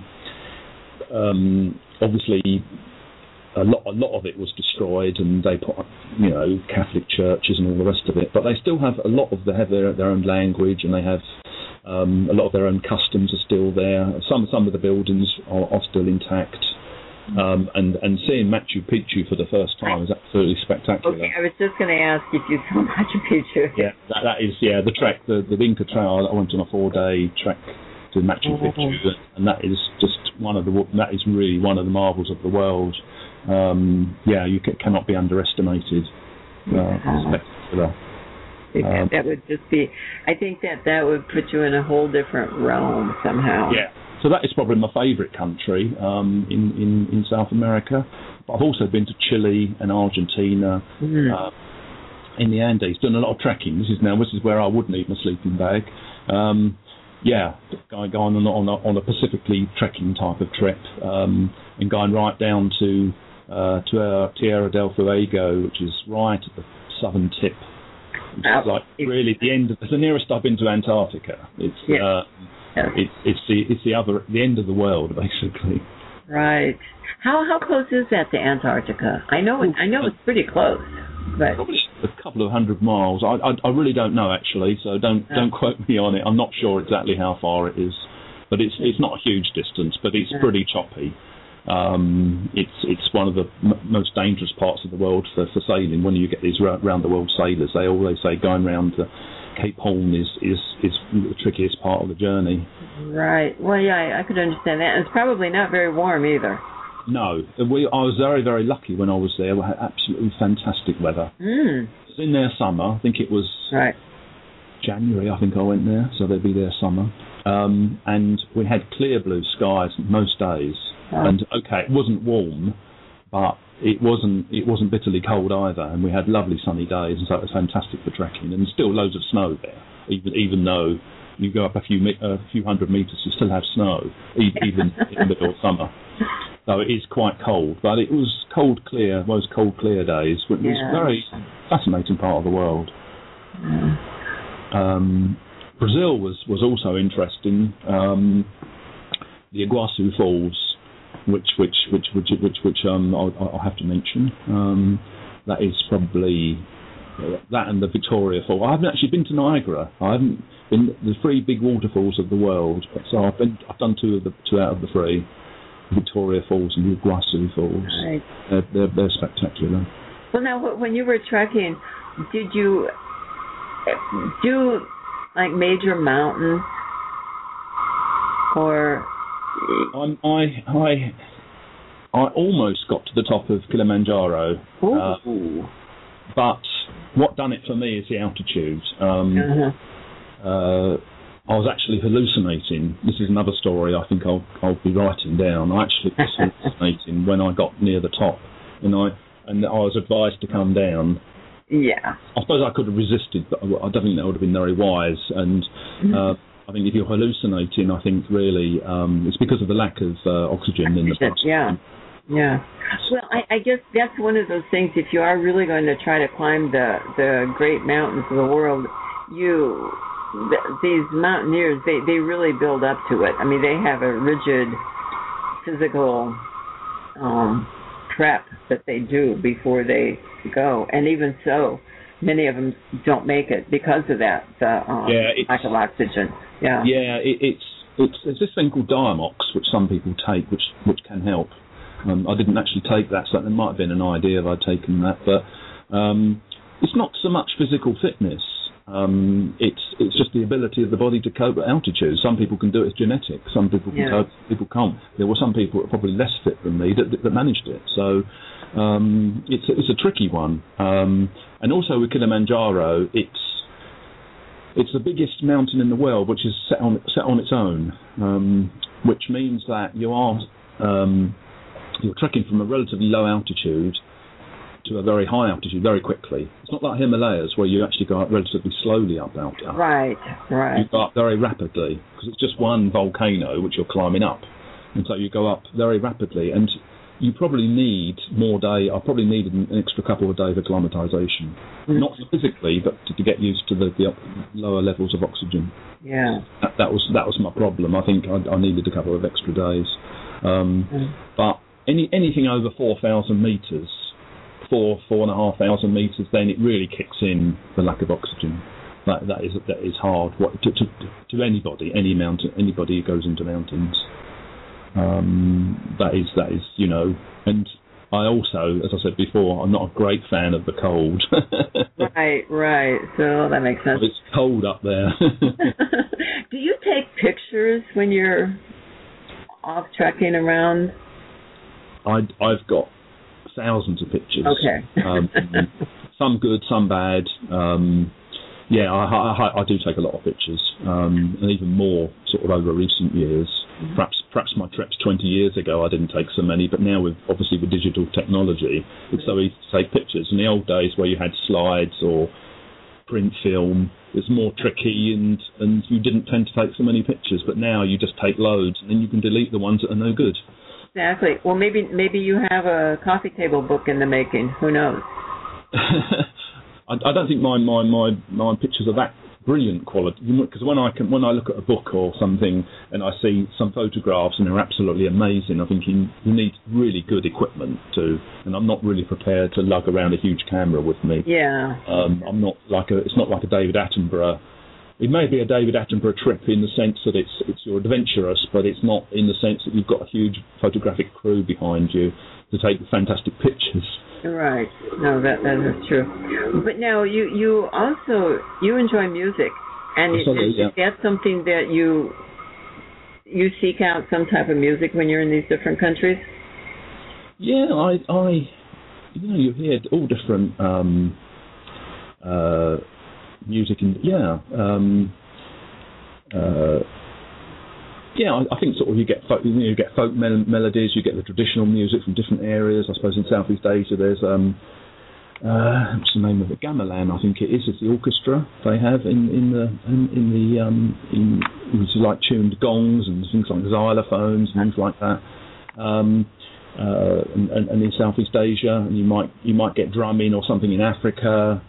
Obviously, a lot of it was destroyed, and they put, Catholic churches and all the rest of it. But they still have a lot of their own language, and they have a lot of their own customs are still there. Some of the buildings are still intact. And seeing Machu Picchu for the first time is absolutely spectacular.
Okay, I was just going to ask if you saw Machu Picchu.
Yeah, that is the trek, the Inca Trail. I went on a 4-day trek to Machu Picchu, and that is really one of the marvels of the world. You cannot be underestimated. Spectacular.
That would just be. I think that would put you in a whole different realm somehow.
Yeah. So that is probably my favourite country in South America. But I've also been to Chile and Argentina, in the Andes, done a lot of trekking. This is where I would need my sleeping bag. Going on a Pacifically trekking type of trip, and going right down to Tierra del Fuego, which is right at the southern tip. Which is like really it's the nearest I've been to Antarctica. It's the end of the world, basically.
Right. How close is that to Antarctica? I know it's pretty close, but
probably a couple of 100 miles. I really don't know, actually, so don't quote me on it. I'm not sure exactly how far it is, but it's not a huge distance, but it's pretty choppy. It's one of the most dangerous parts of the world for sailing. When you get these round the world sailors, they always say going round to Cape Horn is the trickiest part of the journey.
Right. Well, yeah, I could understand that. And it's probably not very warm either.
No. I was very, very lucky when I was there. We had absolutely fantastic weather. It was in their summer. I think it was January, I think I went there, so they'd be their summer. And we had clear blue skies most days. And, it wasn't warm, but it wasn't bitterly cold either, and we had lovely sunny days, and so it was fantastic for trekking. And still loads of snow there, even though you go up a few hundred metres, you still have snow, even in the middle of summer. So it is quite cold, but it was cold, clear days. It was a very fascinating part of the world. Brazil was also interesting. The Iguazu Falls, which I'll have to mention. That is probably that and the Victoria Falls. I haven't actually been to Niagara. I haven't been the 3 big waterfalls of the world. So I've done 2 out of the 3. Victoria Falls and the Iguazu Falls. Right. They're spectacular.
Well, now when you were trekking, did you do like major mountains or?
I almost got to the top of Kilimanjaro, but what done it for me is the altitude. I was actually hallucinating. This is another story I think I'll be writing down. I actually was hallucinating when I got near the top, and I was advised to come down.
Yeah.
I suppose I could have resisted, but I don't think that would have been very wise. And I think if you're hallucinating, I think really it's because of the lack of oxygen in the blood.
Yeah. Well, I guess that's one of those things. If you are really going to try to climb the great mountains of the world, these mountaineers, they really build up to it. I mean, they have a rigid physical prep that they do before they go, and even so, many of them don't make it because of that lack of oxygen. Yeah.
Yeah, There's this thing called Diamox, which some people take, which can help. I didn't actually take that, so there might have been an idea if I'd taken that, but it's not so much physical fitness. It's just the ability of the body to cope at altitude. Some people can do it. It's genetic. Some people can cope. People can't. There were some people that are probably less fit than me that managed it. So it's a tricky one. And also with Kilimanjaro, it's the biggest mountain in the world, which is set on its own, which means that you're trekking from a relatively low altitude to a very high altitude very quickly. It's not like Himalayas where you actually go up relatively slowly up.
Right.
You go up very rapidly because it's just one volcano which you're climbing up, and so you go up very rapidly. And you probably need more day. I probably needed an extra couple of days of acclimatization, not physically, but to get used to the lower levels of oxygen.
Yeah.
That was my problem. I think I needed a couple of extra days. But anything over 4,000 meters, 4,500 meters, then it really kicks in the lack of oxygen. That is hard to anybody, anybody who goes into mountains. That is, and I also, as I said before, I'm not a great fan of the cold.
Right. So that makes sense.
It's cold up there.
Do you take pictures when you're off trekking around?
I've got thousands of pictures.
Okay.
Some good, some bad. I do take a lot of pictures, and even more sort of over recent years. Perhaps my trips 20 years ago I didn't take so many, but now with digital technology, it's so easy to take pictures. In the old days where you had slides or print film, it's more tricky and you didn't tend to take so many pictures, but now you just take loads and then you can delete the ones that are no good.
Exactly. Well, maybe you have a coffee table book in the making. Who knows?
I don't think my pictures are that brilliant quality, because when I look at a book or something and I see some photographs and they're absolutely amazing, I think you need really good equipment and I'm not really prepared to lug around a huge camera with me.
Yeah.
I'm not it's not like a David Attenborough. It may be a David Attenborough trip in the sense that it's you're adventurous, but it's not in the sense that you've got a huge photographic crew behind you to take fantastic pictures.
Right. No, that is true. But now you also enjoy music, and is that something that you seek out some type of music when you're in these different countries?
Yeah, I you hear all different music and I think sort of you get folk melodies, you get the traditional music from different areas. I suppose in Southeast Asia there's what's the name of it? Gamelan, I think it is. It's the orchestra they have in like tuned gongs and things like xylophones and things like that. And in Southeast Asia, and you might get drumming or something in Africa.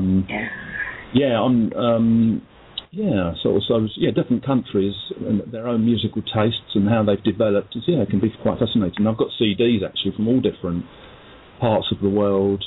Different countries and their own musical tastes and how they've developed. It can be quite fascinating. I've got CDs actually from all different parts of the world,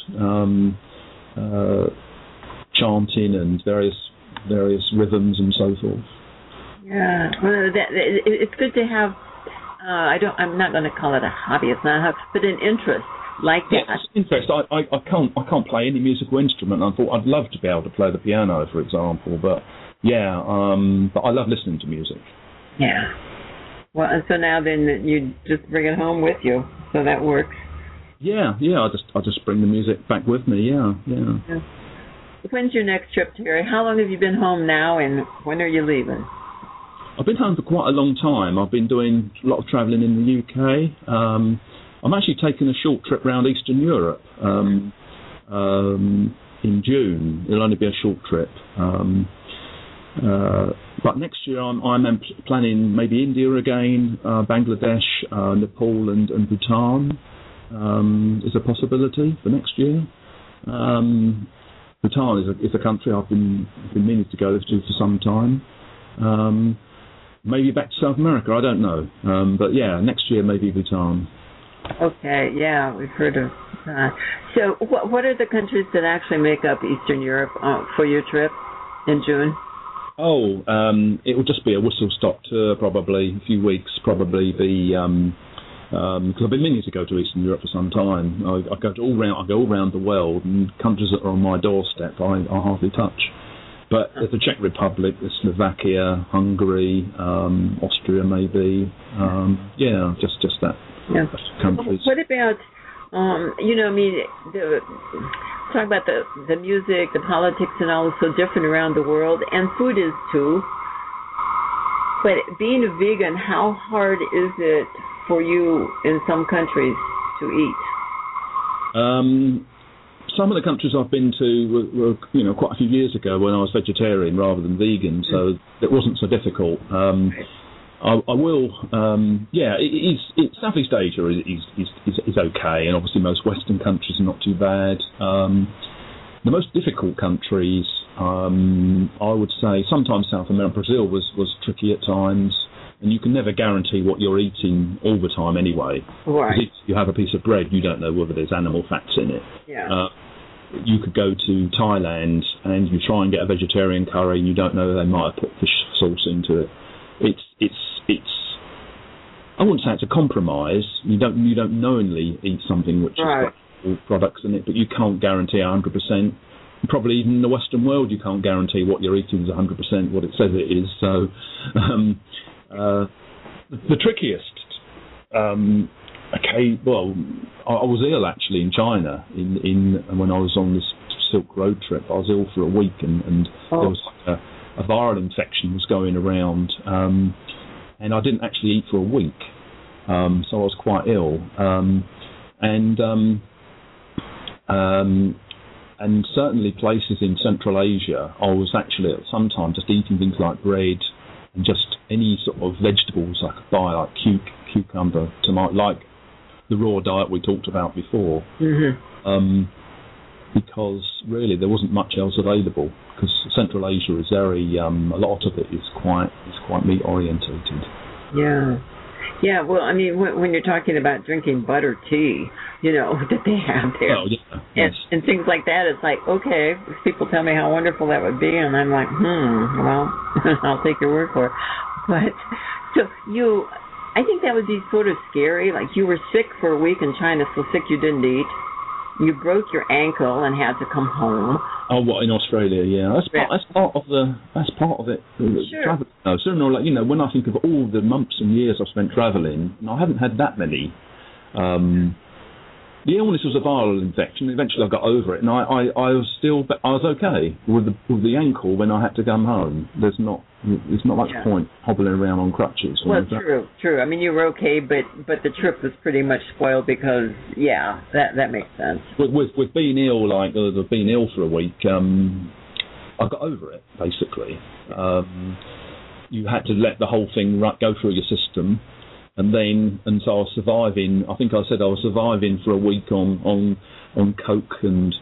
chanting and various rhythms and so forth.
Yeah, well, it's good to have. I'm not going to call it a hobby. It's not a hobby, but an interest. Like that.
Yes, interest. I can't play any musical instrument. I thought I'd love to be able to play the piano, for example. But but I love listening to music.
Yeah. Well, and so now then you just bring it home with you, so that works.
Yeah. I just bring the music back with me. Yeah.
When's your next trip, Terry? How long have you been home now, and when are you leaving?
I've been home for quite a long time. I've been doing a lot of travelling in the UK. I'm actually taking a short trip around Eastern Europe in June. It'll only be a short trip. But next year I'm planning maybe India again, Bangladesh, Nepal and Bhutan is a possibility for next year. Bhutan is a country I've been meaning to go to for some time. Maybe back to South America, I don't know. But next year maybe Bhutan.
Okay, yeah, we've heard of that. So what are the countries that actually make up Eastern Europe for your trip in June?
It will just be a whistle-stop tour, probably a few weeks. Probably be because I've been meaning to go to Eastern Europe for some time. I go all around the world, and countries that are on my doorstep I hardly touch. But there's the Czech Republic, there's Slovakia, Hungary, Austria, maybe. Just that.
Yeah.
Countries.
What about talk about the music, the politics, and all is so different around the world, and food is too. But being a vegan, how hard is it for you in some countries to eat?
Some of the countries I've been to were quite a few years ago when I was vegetarian rather than vegan, so it wasn't so difficult. I will, Southeast Asia is okay, and obviously most Western countries are not too bad. The most difficult countries, I would say, sometimes South America. Brazil was tricky at times, and you can never guarantee what you're eating all the time anyway.
Right.
If you have a piece of bread, you don't know whether there's animal fats in it.
Yeah.
You could go to Thailand and you try and get a vegetarian curry, and you don't know they might have put fish sauce into it. It's I wouldn't say it's a compromise. You don't knowingly eat something which has got all products in it, but you can't guarantee 100%. Probably even in the Western world, you can't guarantee what you're eating is 100% what it says it is. So the trickiest. I was ill actually in China when I was on this Silk Road trip. I was ill for a week, and there was like a viral infection was going around, and I didn't actually eat for a week, so I was quite ill, and certainly places in Central Asia, I was actually at some time just eating things like bread and just any sort of vegetables I could buy, like cucumber, tomato, like the raw diet we talked about before.
Mm-hmm.
Because really there wasn't much else available. Because Central Asia is very, a lot of it is quite meat orientated.
Yeah. Yeah, well, I mean, when you're talking about drinking butter tea, that they have there, and things like that, it's like, okay, people tell me how wonderful that would be, and I'm like, well, I'll take your word for it. But, so I think that would be sort of scary, like you were sick for a week in China, so sick you didn't eat. You broke your ankle and had to come home.
Oh, what, in Australia? Yeah, that's part of it.
Sure.
No, certainly, when I think of all the months and years I've spent travelling, and I haven't had that many. The illness was a viral infection. Eventually, I got over it, and I was okay with the ankle when I had to come home. There's not much point hobbling around on crutches.
Well, true. I mean, you were okay, but the trip was pretty much spoiled because, that makes sense.
With being ill, being ill for a week, I got over it, basically. You had to let the whole thing go through your system, and so I was surviving. I think I said I was surviving for a week on coke and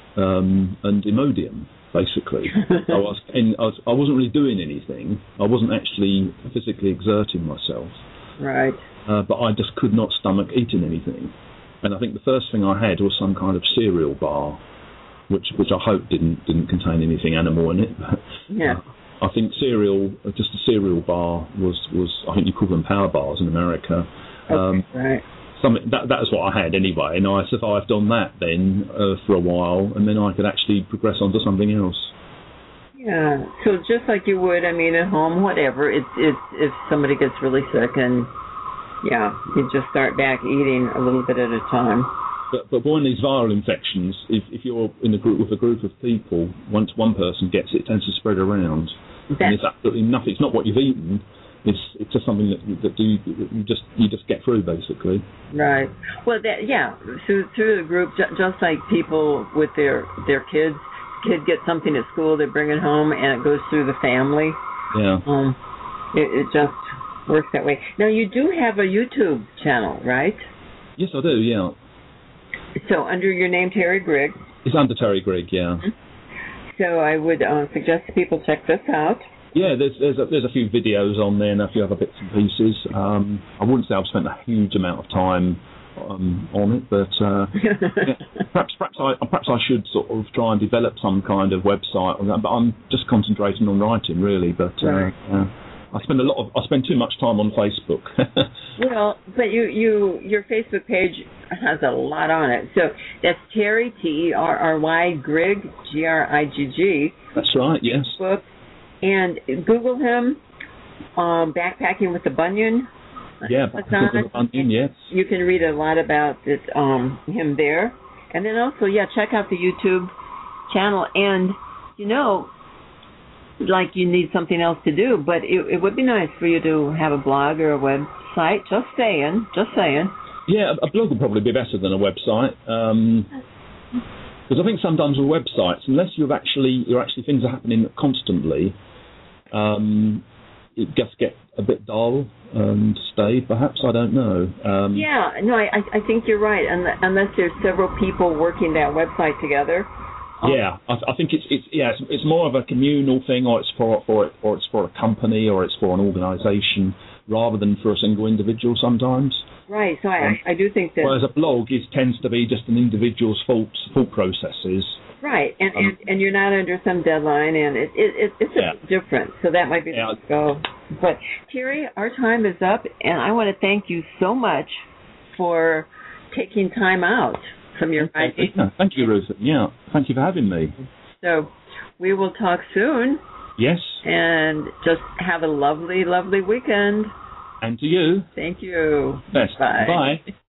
Imodium. Basically, I wasn't really doing anything. I wasn't actually physically exerting myself.
Right.
But I just could not stomach eating anything. And I think the first thing I had was some kind of cereal bar, which I hope didn't contain anything animal in it.
Yeah.
I think just a cereal bar was I think you call them power bars in America.
Okay, right.
That is what I had anyway, and I survived on that then for a while, and then I could actually progress on to something else.
Yeah, so just like you would, I mean, at home, whatever, it's if somebody gets really sick, and you just start back eating a little bit at a time.
But when these viral infections, if you're in a group with a group of people, once one person gets it, it tends to spread around. And it's absolutely nothing. It's not what you've eaten. It's just something that you just get through, basically.
Right. Well, through the group, just like people with their kids, kid gets something at school, they bring it home, and it goes through the family.
Yeah.
It just works that way. Now, you do have a YouTube channel, right?
Yes, I do. Yeah.
So under your name, Terry Grigg.
It's under Terry Grigg. Yeah.
So I would suggest people check this out.
Yeah, there's a few videos on there and a few other bits and pieces. I wouldn't say I've spent a huge amount of time on it, but perhaps I should sort of try and develop some kind of website on that, but I'm just concentrating on writing really. But I spend too much time on Facebook.
Well, but your Facebook page has a lot on it. So that's Terry, Terry Grigg, Grigg.
That's right. Yes.
Facebook, and Google him. Backpacking with the Bunyan.
Yeah, Backpacking with the Bunyan. Yes.
You can read a lot about it, him there, and then also check out the YouTube channel. And like you need something else to do, but it would be nice for you to have a blog or a website. Just saying.
Yeah, a blog would probably be better than a website. Because I think sometimes with websites, unless you're actually things are happening constantly, it just get a bit dull and staid, perhaps. I don't know.
I think you're right. Unless there's several people working that website together.
I think it's more of a communal thing, or it's for a company, or it's for an organisation, rather than for a single individual sometimes.
Right. So I do think that.
Whereas a blog tends to be just an individual's thought processes.
Right, and you're not under some deadline, and it's a bit different. So that might be the way to go. But Terry, our time is up, and I want to thank you so much for taking time out from your writing.
Thank you, Ruth. Yeah, thank you for having me.
So we will talk soon.
Yes.
And just have a lovely, lovely weekend.
And to you.
Thank you.
Best.
Bye.
Bye.